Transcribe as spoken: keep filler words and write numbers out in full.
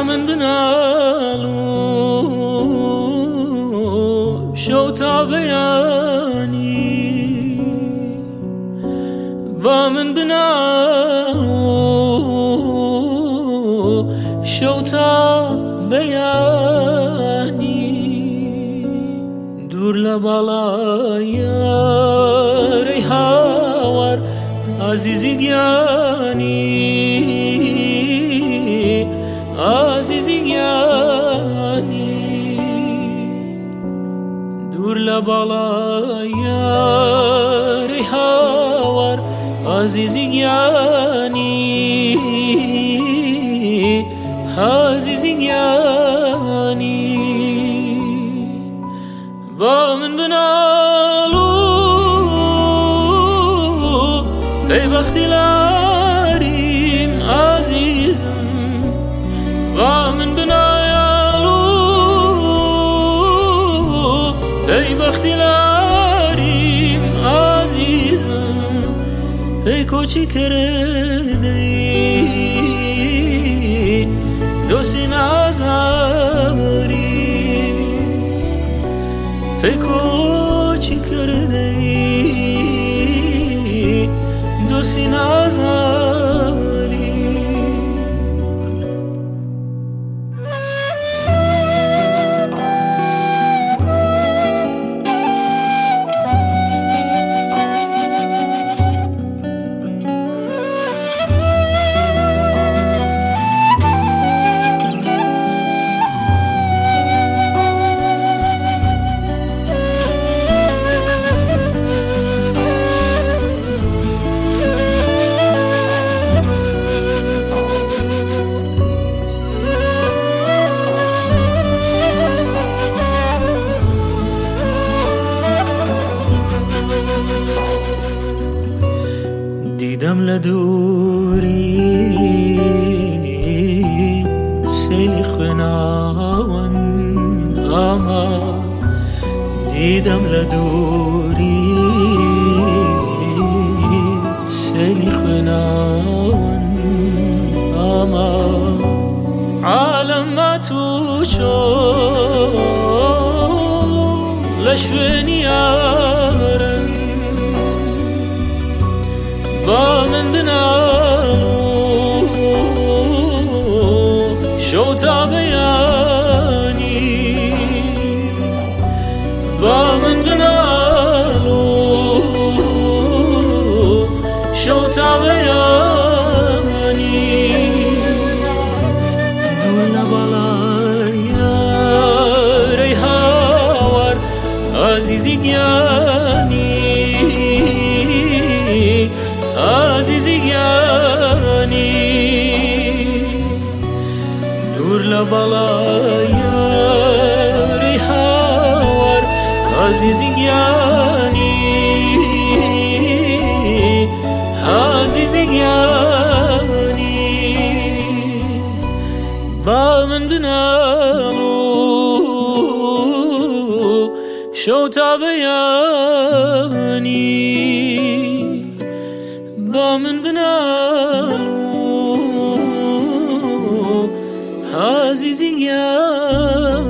من بنالو شوتا بياني با من بنالو شوتا بياني دور لبالايا ريهاور عزيزي جاني عزيزي جاني دور لبالايا ريهاور عزيزي جاني عزيزي جاني با من بنالو ای بختی لاریم عزیزم با من بنالو ای بختی لاریم عزیزم ای کوچی کردی دوستی نازاری ای کوچی کردی دوستی نازاری دیدم لدوری سیلی خناون اما دیدم لدوری سیلی خناون اما عالم ما توچو لشوینی یارن با من بنالو شوتا بياني با من بنالو شوتا بياني دولا بالايا ريهاور عزيزي جاني عزيزي جاني دور لبالايا ريهاور عزيزي جاني عزيزي جاني با من بنالو شوتا بياني با من بنالو عزيزي